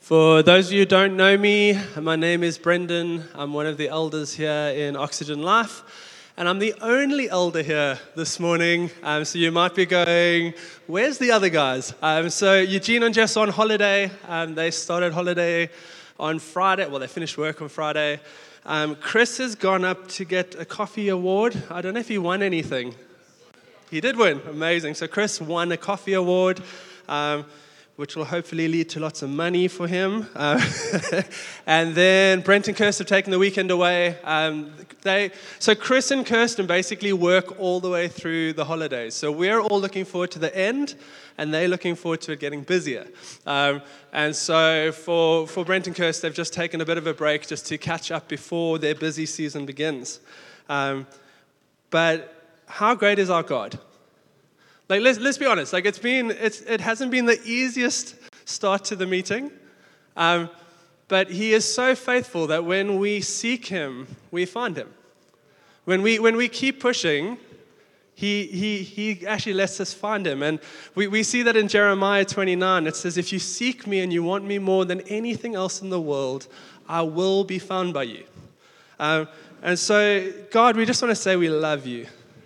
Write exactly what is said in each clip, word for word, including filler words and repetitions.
For those of you who don't know me, my name is Brendan. I'm one of the elders here in Oxygen Life, and I'm the only elder here this morning. Um, so you might be going, where's the other guys? Um, so Eugene and Jess are on holiday. Um, they started holiday on Friday. Well, they finished work on Friday. Um, Chris has gone up to get a coffee award. I don't know if he won anything. He did win. Amazing. So Chris won a coffee award. Um, which will hopefully lead to lots of money for him. Uh, and then Brent and Kirsten have taken the weekend away. Um, they, so Chris and Kirsten basically work all the way through the holidays. So we're all looking forward to the end, and they're looking forward to it getting busier. Um, and so for, for Brent and Kirsten, they've just taken a bit of a break just to catch up before their busy season begins. Um, but how great is our God? Like, let's, let's be honest, like, it's been, it's, it hasn't been the easiest start to the meeting, um, but he is so faithful that when we seek him, we find him. When we, when we keep pushing, he, he, he actually lets us find him. And we, we see that in Jeremiah twenty-nine. It says, if you seek me and you want me more than anything else in the world, I will be found by you. Um, and so, God, we just want to say we love you.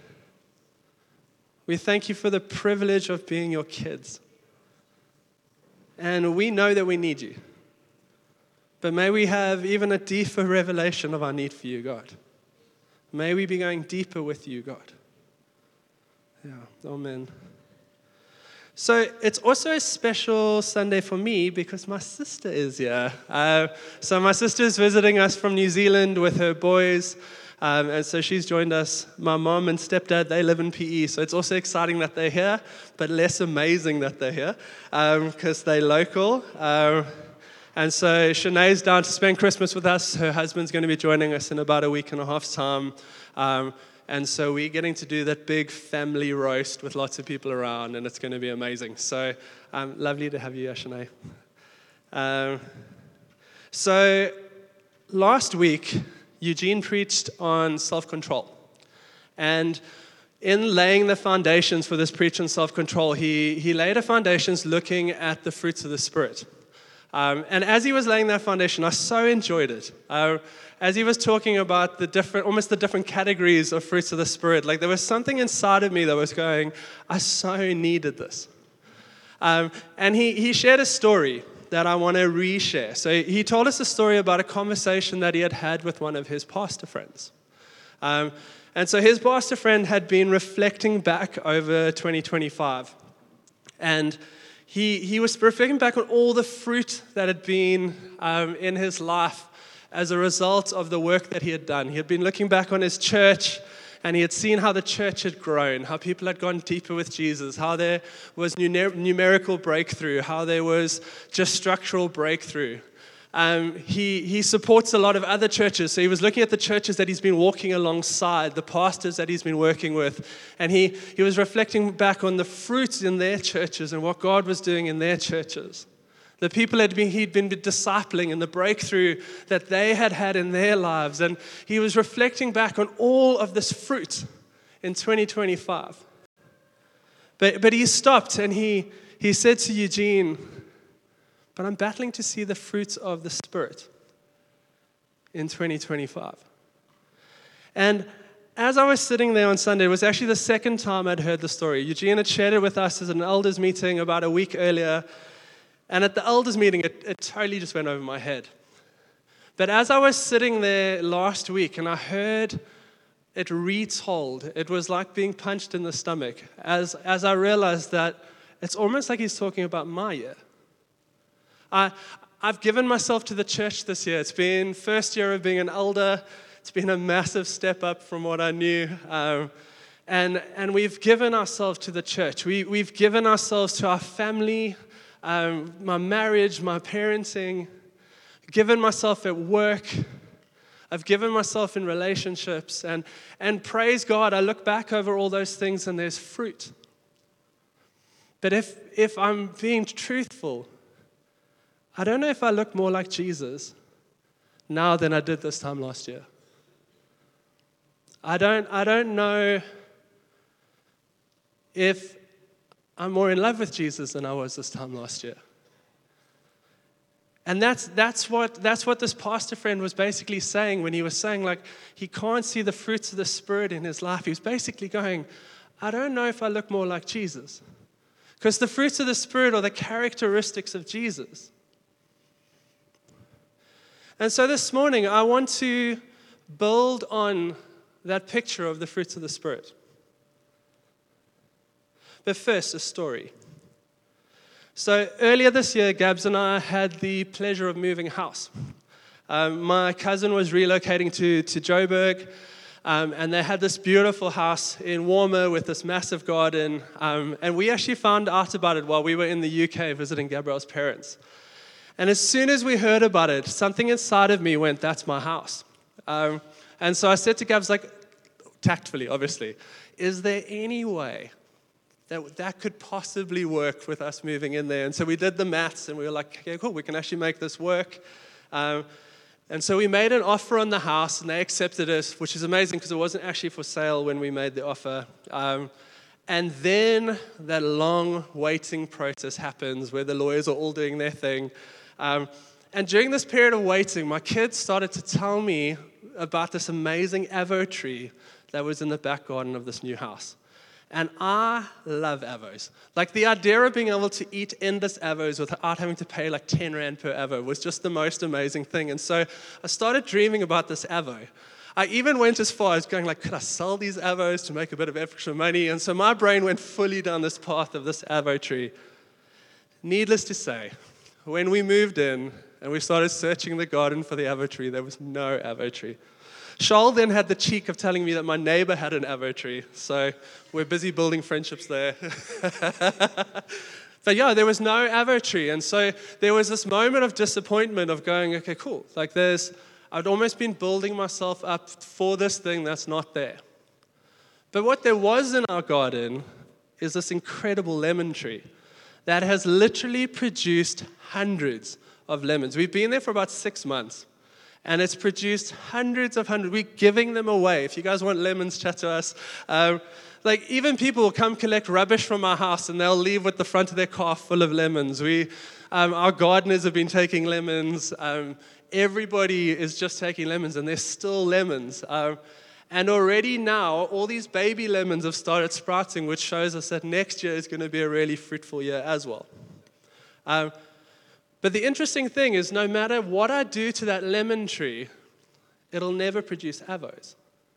We thank you for the privilege of being your kids. And we know that we need you. But may we have even a deeper revelation of our need for you, God. May we be going deeper with you, God. Yeah, amen. So it's also a special Sunday for me because my sister is here. Uh, so my sister is visiting us from New Zealand with her boys. Um, and so she's joined us. My mom and stepdad, they live in P E, so it's also exciting that they're here, but less amazing that they're here because um, they're local. Um, and so Shanae's down to spend Christmas with us. Her husband's going to be joining us in about a week and a half's time. Um, and so we're getting to do that big family roast with lots of people around, and it's going to be amazing. So um, lovely to have you here, Shanae. Um, so last week, Eugene preached on self-control. And in laying the foundations for this preach on self-control, he, he laid the foundations looking at the fruits of the Spirit. Um, and as he was laying that foundation, I so enjoyed it. Uh, as he was talking about the different, almost the different categories of fruits of the Spirit, like there was something inside of me that was going, I so needed this. Um, and he, he shared a story that I want to reshare. So he told us a story about a conversation that he had had with one of his pastor friends. Um, and so his pastor friend had been reflecting back over twenty twenty-five. And he, he was reflecting back on all the fruit that had been um, in his life as a result of the work that he had done. He had been looking back on his church, and he had seen how the church had grown, how people had gone deeper with Jesus, how there was numer- numerical breakthrough, how there was just structural breakthrough. Um, he, he supports a lot of other churches. So he was looking at the churches that he's been walking alongside, the pastors that he's been working with. And he, he was reflecting back on the fruits in their churches and what God was doing in their churches. The people had been, he'd been discipling and the breakthrough that they had had in their lives. And he was reflecting back on all of this fruit in twenty twenty-five. But, but he stopped and he, he said to Eugene, but I'm battling to see the fruits of the Spirit in twenty twenty-five. And as I was sitting there on Sunday, it was actually the second time I'd heard the story. Eugene had shared it with us as an elders meeting about a week earlier. And at the elders meeting, it, it totally just went over my head. But as I was sitting there last week and I heard it retold, it was like being punched in the stomach as, as I realized that it's almost like he's talking about my year. I, I've given myself to the church this year. It's been first year of being an elder. It's been a massive step up from what I knew. Um, and, and we've given ourselves to the church. We, we've given ourselves to our family, Um, my marriage, my parenting, given myself at work. I've given myself in relationships. And, and praise God, I look back over all those things and there's fruit. But if, if I'm being truthful, I don't know if I look more like Jesus now than I did this time last year. I don't, I don't know if I'm more in love with Jesus than I was this time last year. And that's that's what that's what this pastor friend was basically saying when he was saying, like, he can't see the fruits of the Spirit in his life. He was basically going, I don't know if I look more like Jesus. Because the fruits of the Spirit are the characteristics of Jesus. And so this morning, I want to build on that picture of the fruits of the Spirit. But first, a story. So earlier this year, Gabs and I had the pleasure of moving house. Um, my cousin was relocating to, to Joburg, um, and they had this beautiful house in Warmer with this massive garden, um, and we actually found out about it while we were in the U K visiting Gabrielle's parents. And as soon as we heard about it, something inside of me went, that's my house. Um, and so I said to Gabs, like, tactfully, obviously, is there any way that that could possibly work with us moving in there? And so we did the maths, and we were like, okay, cool, we can actually make this work. Um, and so we made an offer on the house, and they accepted it, which is amazing because it wasn't actually for sale when we made the offer. Um, and then that long waiting process happens where the lawyers are all doing their thing. Um, and during this period of waiting, my kids started to tell me about this amazing avo tree that was in the back garden of this new house. And I love avos. Like, the idea of being able to eat endless avos without having to pay like ten rand per avo was just the most amazing thing. And so I started dreaming about this avo. I even went as far as going like, could I sell these avos to make a bit of extra money? And so my brain went fully down this path of this avo tree. Needless to say, when we moved in and we started searching the garden for the avo tree, there was no avo tree. Charles then had the cheek of telling me that my neighbor had an avo tree, so we're busy building friendships there. But yeah, there was no avo tree, and so there was this moment of disappointment of going, okay, cool. Like, there's, I'd almost been building myself up for this thing that's not there. But what there was in our garden is this incredible lemon tree that has literally produced hundreds of lemons. We've been there for about six months. And it's produced hundreds of hundreds. We're giving them away. If you guys want lemons, chat to us. Um, like, even people will come collect rubbish from our house, and they'll leave with the front of their car full of lemons. We, um, our gardeners have been taking lemons. Um, everybody is just taking lemons, and there's still lemons. Um, and already now, all these baby lemons have started sprouting, which shows us that next year is going to be a really fruitful year as well. Um, But the interesting thing is, no matter what I do to that lemon tree, it'll never produce avos.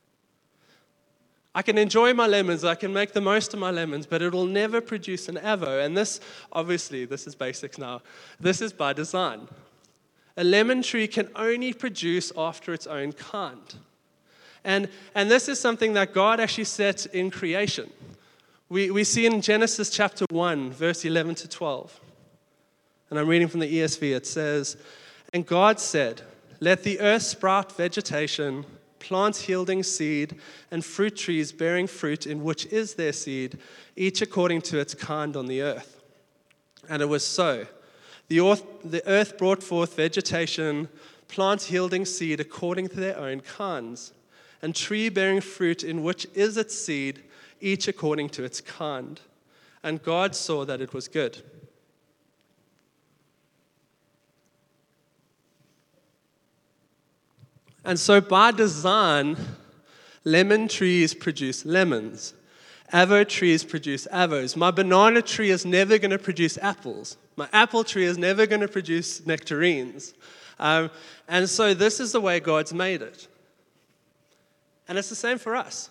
I can enjoy my lemons, I can make the most of my lemons, but it'll never produce an avo. And this, obviously, this is basics now. This is by design. A lemon tree can only produce after its own kind. And, and this is something that God actually set in creation. We, we see in Genesis chapter one, verse eleven to twelve. And I'm reading from the E S V. It says, and God said, let the earth sprout vegetation, plants yielding seed, and fruit trees bearing fruit in which is their seed, each according to its kind on the earth. And it was so. The earth, the earth brought forth vegetation, plants yielding seed according to their own kinds, and tree bearing fruit in which is its seed, each according to its kind. And God saw that it was good. And so by design, lemon trees produce lemons. Avo trees produce avos. My banana tree is never going to produce apples. My apple tree is never going to produce nectarines. Um, and so this is the way God's made it. And it's the same for us.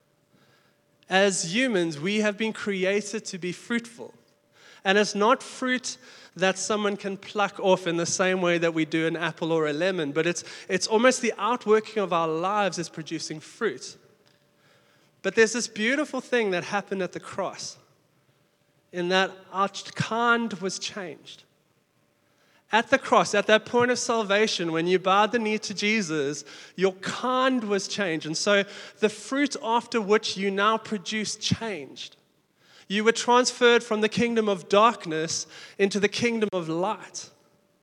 As humans, we have been created to be fruitful. And it's not fruit that someone can pluck off in the same way that we do an apple or a lemon, but it's it's almost the outworking of our lives is producing fruit. But there's this beautiful thing that happened at the cross, in that our kind was changed. At the cross, at that point of salvation, when you bowed the knee to Jesus, your kind was changed. And so the fruit after which you now produce changed. You were transferred from the kingdom of darkness into the kingdom of light.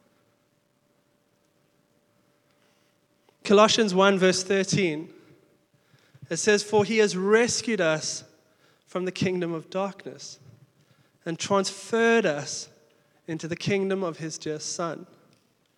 Colossians one verse thirteen, it says, for he has rescued us from the kingdom of darkness and transferred us into the kingdom of his dear Son.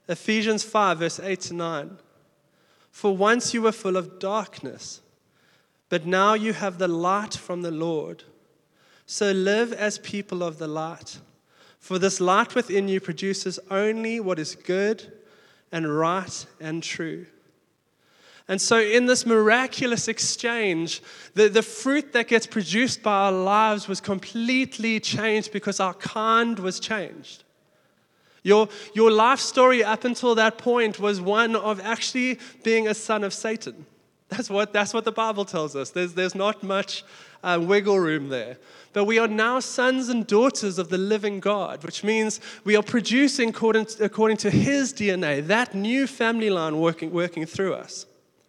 Ephesians five, verse eight to nine. For once you were full of darkness, but now you have the light from the Lord. So live as people of the light. For this light within you produces only what is good and right and true. And so in this miraculous exchange, the, the fruit that gets produced by our lives was completely changed because our kind was changed. Your, your life story up until that point was one of actually being a son of Satan. That's what, that's what the Bible tells us. There's, there's not much uh, wiggle room there. But we are now sons and daughters of the living God, which means we are producing according to, according to His D N A, that new family line working, working through us.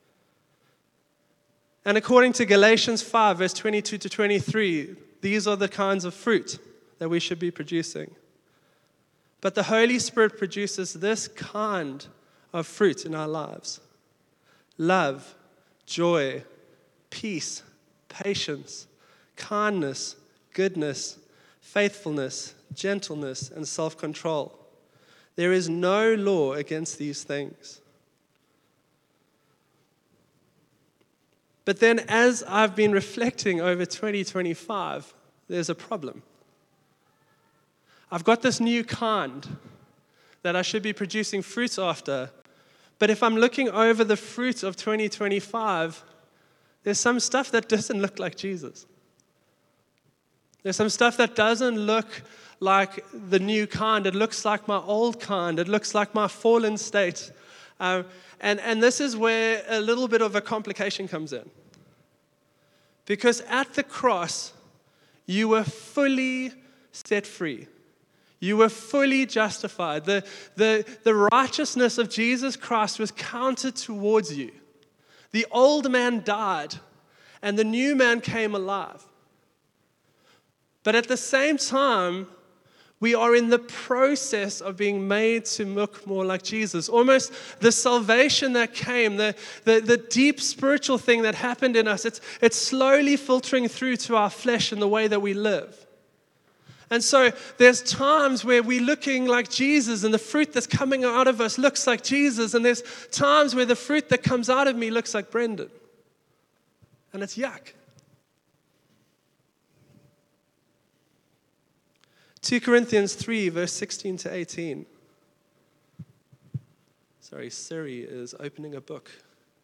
And according to Galatians five, verse twenty-two to twenty-three, these are the kinds of fruit that we should be producing. But the Holy Spirit produces this kind of fruit in our lives: love, joy, peace, patience, kindness, goodness, faithfulness, gentleness, and self-control. There is no law against these things. But then as I've been reflecting over twenty twenty-five, there's a problem. I've got this new kind that I should be producing fruits after. But if I'm looking over the fruit of twenty twenty-five, there's some stuff that doesn't look like Jesus. There's some stuff that doesn't look like the new kind. It looks like my old kind. It looks like my fallen state. Uh, and, and this is where a little bit of a complication comes in. Because at the cross, you were fully set free. You were fully justified. The, the, the righteousness of Jesus Christ was counted towards you. The old man died, and the new man came alive. But at the same time, we are in the process of being made to look more like Jesus. Almost the salvation that came, the, the, the deep spiritual thing that happened in us, it's, it's slowly filtering through to our flesh and the way that we live. And so there's times where we're looking like Jesus and the fruit that's coming out of us looks like Jesus. And there's times where the fruit that comes out of me looks like Brendan. And it's yuck. Second Corinthians three, verse sixteen to eighteen. Sorry, Siri is opening a book.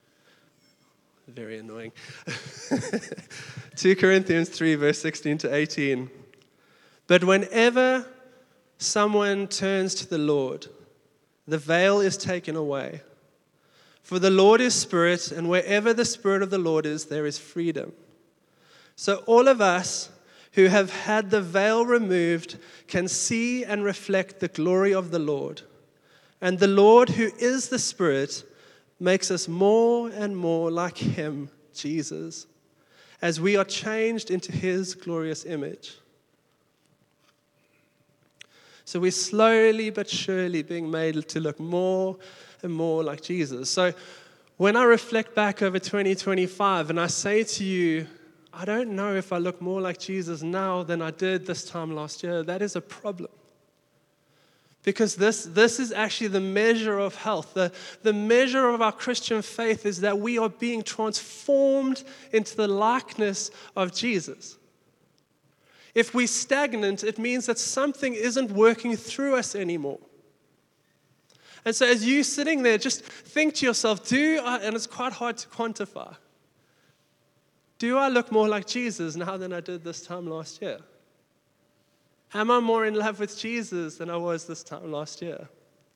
Very annoying. Second Corinthians three, verse sixteen to eighteen. But whenever someone turns to the Lord, the veil is taken away. For the Lord is Spirit, and wherever the Spirit of the Lord is, there is freedom. So all of us who have had the veil removed can see and reflect the glory of the Lord. And the Lord, who is the Spirit, makes us more and more like Him, Jesus, as we are changed into His glorious image. So we're slowly but surely being made to look more and more like Jesus. So when I reflect back over twenty twenty-five and I say to you, I don't know if I look more like Jesus now than I did this time last year, that is a problem. Because this, this is actually the measure of health. The, the measure of our Christian faith is that we are being transformed into the likeness of Jesus. If we're stagnant, it means that something isn't working through us anymore. And so as you're sitting there, just think to yourself, do I, and it's quite hard to quantify, do I look more like Jesus now than I did this time last year? Am I more in love with Jesus than I was this time last year?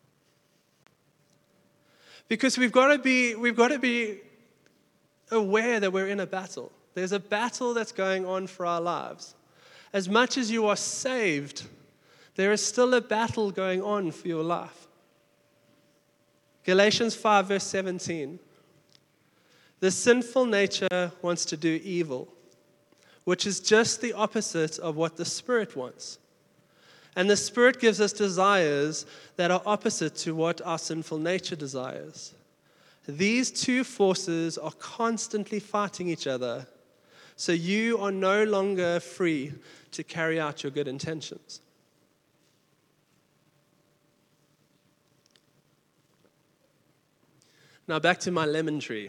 Because we've got to be, we've got to be aware that we're in a battle. There's a battle that's going on for our lives. As much as you are saved, there is still a battle going on for your life. Galatians five, verse seventeen. The sinful nature wants to do evil, which is just the opposite of what the Spirit wants. And the Spirit gives us desires that are opposite to what our sinful nature desires. These two forces are constantly fighting each other, so you are no longer free to carry out your good intentions. Now back to my lemon tree.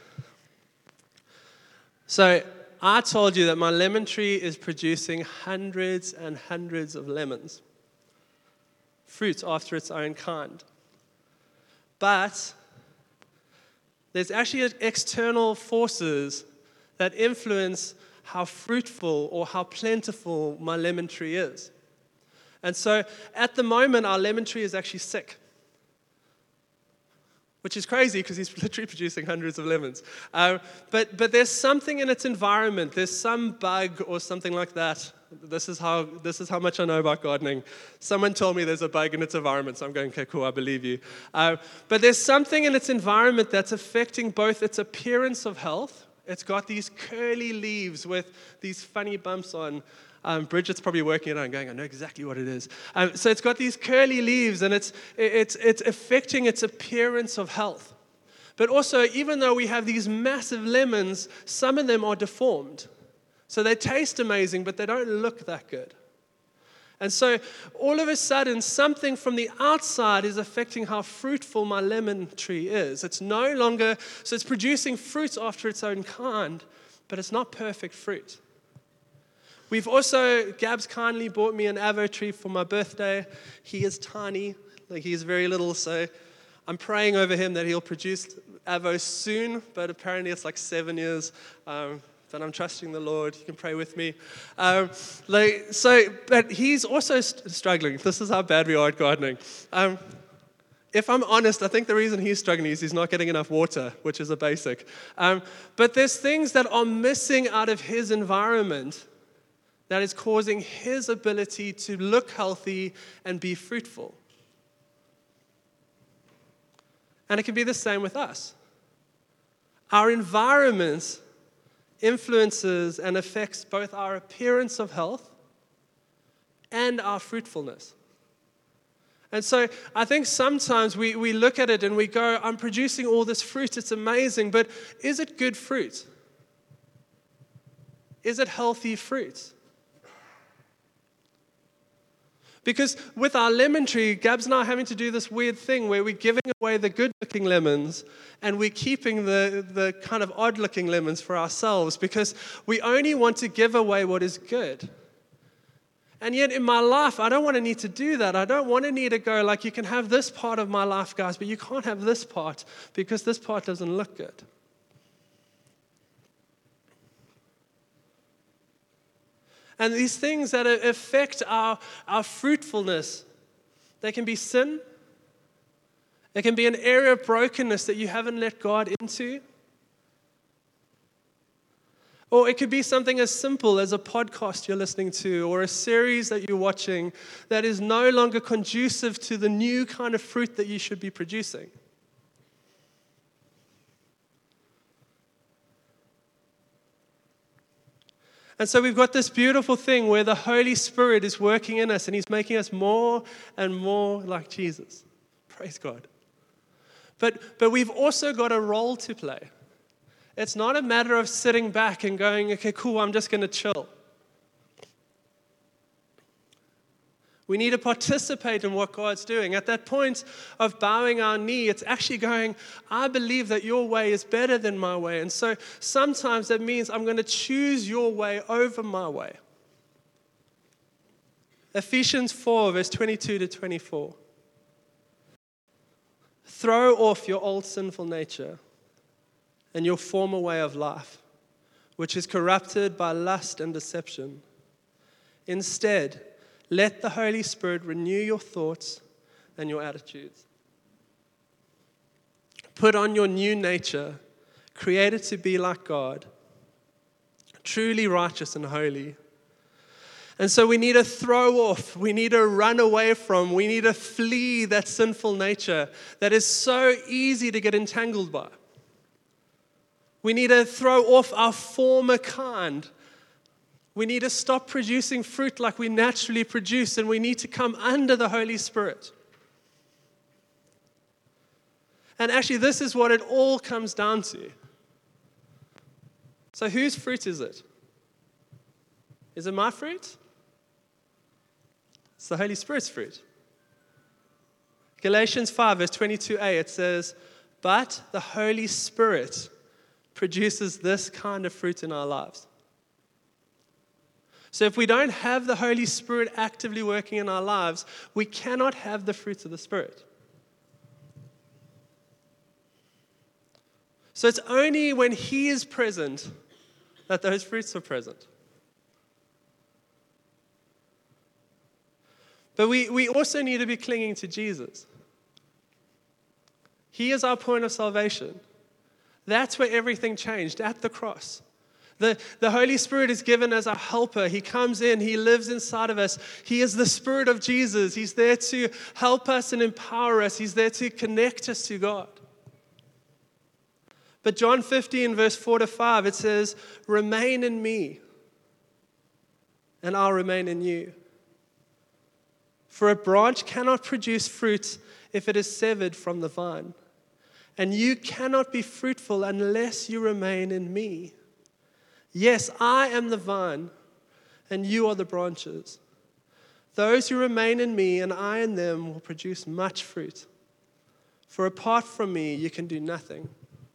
So I told you that my lemon tree is producing hundreds and hundreds of lemons, fruit after its own kind. But there's actually external forces that influence how fruitful or how plentiful my lemon tree is. And so at the moment, our lemon tree is actually sick, which is crazy because he's literally producing hundreds of lemons. Uh, but, but there's something in its environment. There's some bug or something like that. This is how this is how much I know about gardening. Someone told me there's a bug in its environment, so I'm going, okay, cool, I believe you. Uh, but there's something in its environment that's affecting both its appearance of health. It's got these curly leaves with these funny bumps on. Um, Bridget's probably working it out and going, I know exactly what it is. Um, so it's got these curly leaves, and it's, it's, it's affecting its appearance of health. But also, even though we have these massive lemons, some of them are deformed. So they taste amazing, but they don't look that good. And so all of a sudden, something from the outside is affecting how fruitful my lemon tree is. It's no longer, so it's producing fruit after its own kind, but it's not perfect fruit. We've also, Gabs kindly bought me an avo tree for my birthday. He is tiny, like he is very little, so I'm praying over him that he'll produce avo soon, but apparently it's like seven years. Um, but I'm trusting the Lord. You can pray with me. Um, like so, but he's also st- struggling. This is how bad we are at gardening. Um, if I'm honest, I think the reason he's struggling is he's not getting enough water, which is a basic. Um, but there's things that are missing out of his environment that is causing his ability to look healthy and be fruitful. And it can be the same with us. Our environment influences and affects both our appearance of health and our fruitfulness. And so I think sometimes we, we look at it and we go, I'm producing all this fruit, it's amazing, but is it good fruit? Is it healthy fruit? Because with our lemon tree, Gabs and I are having to do this weird thing where we're giving away the good-looking lemons and we're keeping the, the kind of odd-looking lemons for ourselves because we only want to give away what is good. And yet in my life, I don't want to need to do that. I don't want to need to go like, you can have this part of my life, guys, but you can't have this part because this part doesn't look good. And these things that affect our, our fruitfulness, they can be sin. It can be an area of brokenness that you haven't let God into. Or it could be something as simple as a podcast you're listening to or a series that you're watching that is no longer conducive to the new kind of fruit that you should be producing. And so we've got this beautiful thing where the Holy Spirit is working in us and He's making us more and more like Jesus. Praise God. But, but we've also got a role to play. It's not a matter of sitting back and going, okay, cool, I'm just going to chill. We need to participate in what God's doing. At that point of bowing our knee, it's actually going, I believe that your way is better than my way. And so sometimes that means I'm going to choose your way over my way. Ephesians four, verse twenty-two to twenty-four. Throw off your old sinful nature and your former way of life, which is corrupted by lust and deception. Instead, let the Holy Spirit renew your thoughts and your attitudes. Put on your new nature, created to be like God, truly righteous and holy. And so we need to throw off, we need to run away from, we need to flee that sinful nature that is so easy to get entangled by. We need to throw off our former kind. We need to stop producing fruit like we naturally produce, and we need to come under the Holy Spirit. And actually, this is what it all comes down to. So whose fruit is it? Is it my fruit? It's the Holy Spirit's fruit. Galatians five, verse twenty-two a, it says, But the Holy Spirit produces this kind of fruit in our lives. So if we don't have the Holy Spirit actively working in our lives, we cannot have the fruits of the Spirit. So it's only when He is present that those fruits are present. But we, we also need to be clinging to Jesus. He is our point of salvation. That's where everything changed, at the cross. The, the Holy Spirit is given as our helper. He comes in. He lives inside of us. He is the Spirit of Jesus. He's there to help us and empower us. He's there to connect us to God. But John fifteen, verse four to five, it says, "Remain in me, and I'll remain in you. For a branch cannot produce fruit if it is severed from the vine. And you cannot be fruitful unless you remain in me. Yes, I am the vine, and you are the branches. Those who remain in me and I in them will produce much fruit. For apart from me, you can do nothing."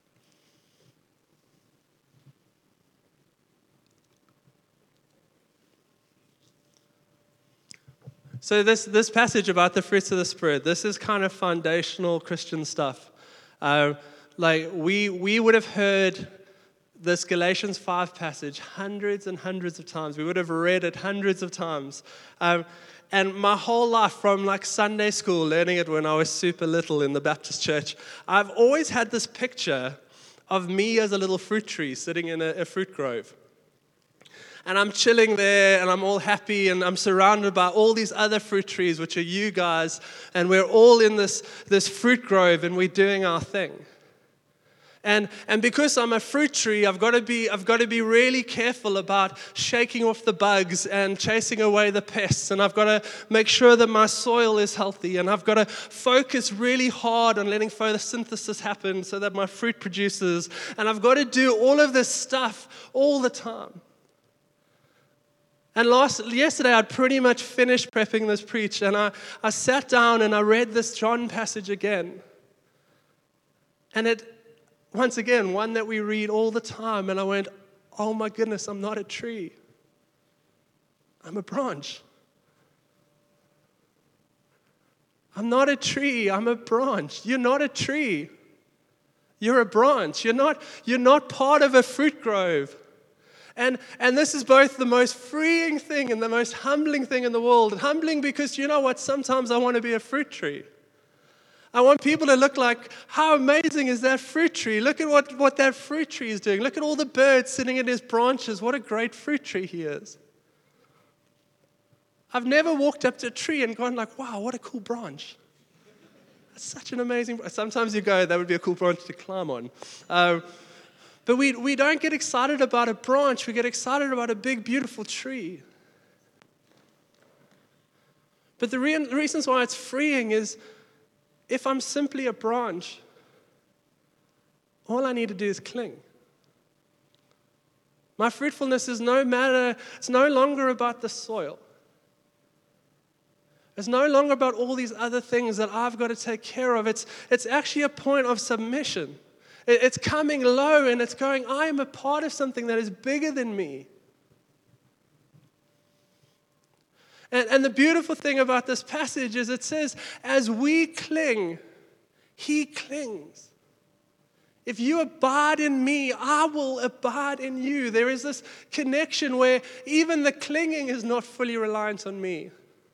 So this, this passage about the fruits of the Spirit, this is kind of foundational Christian stuff. Uh, like we we would have heard this Galatians five passage hundreds and hundreds of times. We would have read it hundreds of times. Um, and my whole life, from like Sunday school, learning it when I was super little in the Baptist church, I've always had this picture of me as a little fruit tree sitting in a, a fruit grove. And I'm chilling there, and I'm all happy, and I'm surrounded by all these other fruit trees, which are you guys, and we're all in this, this fruit grove, and we're doing our thing. And and because I'm a fruit tree, I've got to be I've got to be really careful about shaking off the bugs and chasing away the pests, and I've got to make sure that my soil is healthy, and I've got to focus really hard on letting photosynthesis happen so that my fruit produces, and I've got to do all of this stuff all the time. And last yesterday, I'd pretty much finished prepping this preach, and I, I sat down and I read this John passage again. And it, once again, one that we read all the time, and I went, oh my goodness, I'm not a tree. I'm a branch. I'm not a tree, I'm a branch. You're not a tree. You're a branch. You're not, you're not part of a fruit grove. And, and this is both the most freeing thing and the most humbling thing in the world. Humbling because, you know what, sometimes I want to be a fruit tree. I want people to look like, how amazing is that fruit tree? Look at what, what that fruit tree is doing. Look at all the birds sitting in his branches. What a great fruit tree he is. I've never walked up to a tree and gone like, wow, what a cool branch. That's such an amazing, sometimes you go, that would be a cool branch to climb on. Um, But we, we don't get excited about a branch. We get excited about a big, beautiful tree. But the re- reasons why it's freeing is if I'm simply a branch, all I need to do is cling. My fruitfulness is no matter, it's no longer about the soil. It's no longer about all these other things that I've got to take care of. It's, it's actually a point of submission. It's coming low and it's going, I am a part of something that is bigger than me. And, and the beautiful thing about this passage is it says, as we cling, He clings. If you abide in me, I will abide in you. There is this connection where even the clinging is not fully reliant on me.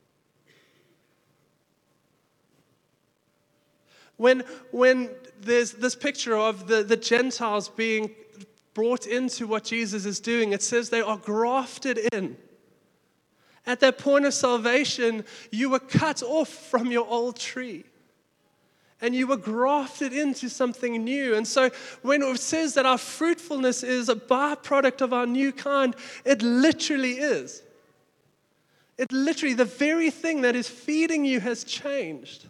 When, when there's this picture of the, the Gentiles being brought into what Jesus is doing, it says they are grafted in. At that point of salvation, you were cut off from your old tree. And you were grafted into something new. And so when it says that our fruitfulness is a byproduct of our new kind, it literally is. It literally, the very thing that is feeding you has changed.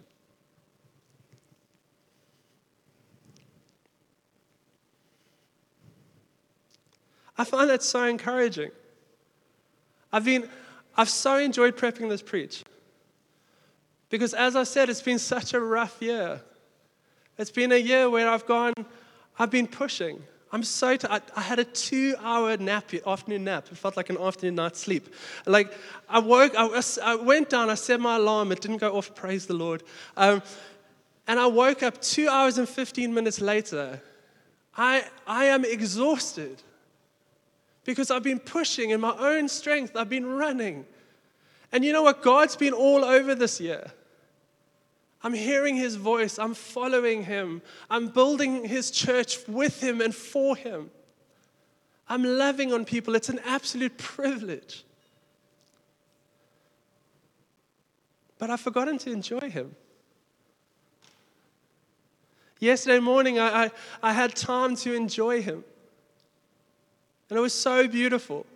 I find that so encouraging. I've been, I've so enjoyed prepping this preach. Because as I said, it's been such a rough year. It's been a year where I've gone, I've been pushing. I'm so tired. I had a two-hour nap, afternoon nap. It felt like an afternoon night's sleep. Like, I woke, I, was, I went down, I set my alarm. It didn't go off, praise the Lord. Um, and I woke up two hours and fifteen minutes later. I, I am exhausted because I've been pushing in my own strength. I've been running. And you know what? God's been all over this year. I'm hearing His voice. I'm following Him. I'm building His church with Him and for Him. I'm loving on people. It's an absolute privilege. But I've forgotten to enjoy Him. Yesterday morning, I, I, I had time to enjoy Him. And it was so beautiful.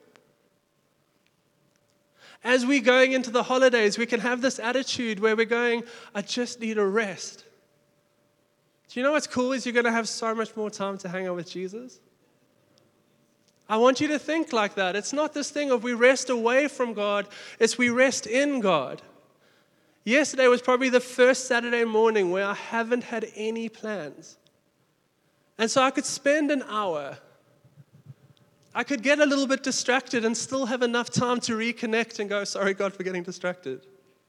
As we're going into the holidays, we can have this attitude where we're going, I just need a rest. Do you know what's cool is you're going to have so much more time to hang out with Jesus? I want you to think like that. It's not this thing of we rest away from God. It's we rest in God. Yesterday was probably the first Saturday morning where I haven't had any plans. And so I could spend an hour. I could get a little bit distracted and still have enough time to reconnect and go, sorry, God, for getting distracted.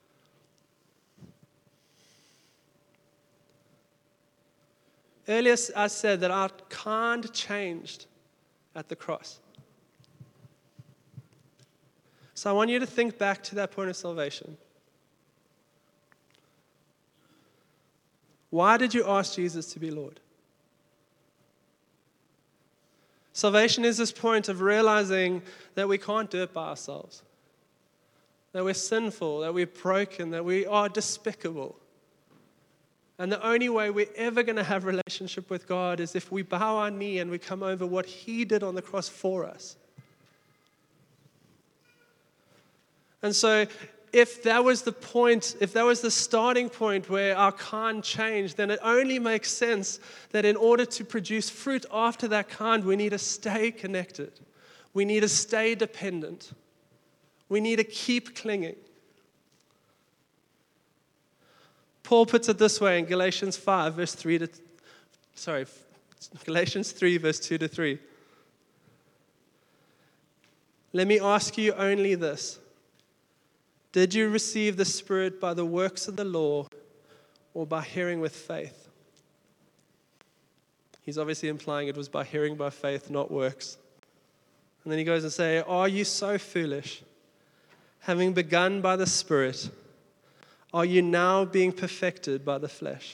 Earlier, I said that our kind changed at the cross. So I want you to think back to that point of salvation. Why did you ask Jesus to be Lord? Salvation is this point of realizing that we can't do it by ourselves, that we're sinful, that we're broken, that we are despicable. And the only way we're ever going to have a relationship with God is if we bow our knee and we come over what He did on the cross for us. And so if that was the point, if that was the starting point where our kind changed, then it only makes sense that in order to produce fruit after that kind, we need to stay connected. We need to stay dependent. We need to keep clinging. Paul puts it this way in Galatians five, verse three to, sorry, Galatians three, verse two to three. Let me ask you only this. Did you receive the Spirit by the works of the law or by hearing with faith? He's obviously implying it was by hearing by faith, not works. And then he goes and says, are you so foolish? Having begun by the Spirit, are you now being perfected by the flesh?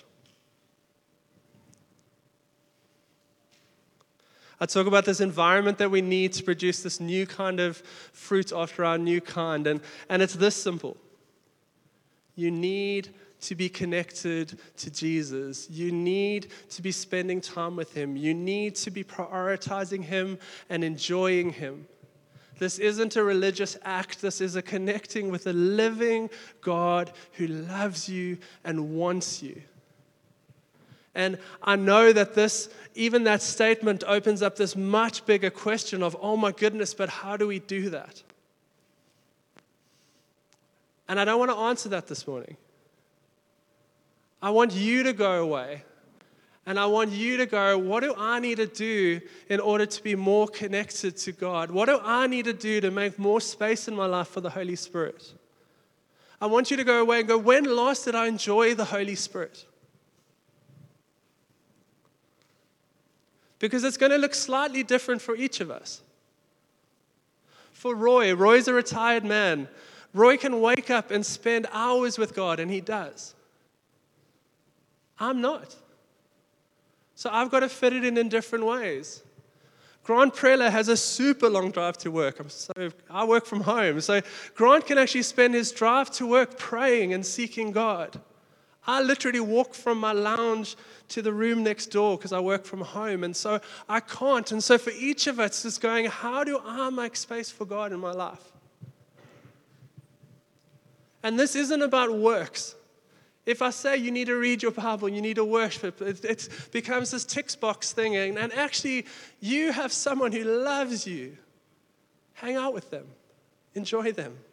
I talk about this environment that we need to produce this new kind of fruit after our new kind. And, and it's this simple. You need to be connected to Jesus. You need to be spending time with Him. You need to be prioritizing Him and enjoying Him. This isn't a religious act. This is a connecting with a living God who loves you and wants you. And I know that this, even that statement opens up this much bigger question of, oh my goodness, but how do we do that? And I don't want to answer that this morning. I want you to go away. And I want you to go, what do I need to do in order to be more connected to God? What do I need to do to make more space in my life for the Holy Spirit? I want you to go away and go, when last did I enjoy the Holy Spirit? Because it's going to look slightly different for each of us. For Roy, Roy's a retired man. Roy can wake up and spend hours with God, and he does. I'm not. So I've got to fit it in in different ways. Grant Preller has a super long drive to work. I'm so, I work from home. So Grant can actually spend his drive to work praying and seeking God. I literally walk from my lounge to the room next door because I work from home. And so I can't. And so for each of us, it's going, how do I make space for God in my life? And this isn't about works. If I say you need to read your Bible, you need to worship, it, it becomes this tick box thing. And, and actually, you have someone who loves you. Hang out with them. Enjoy them.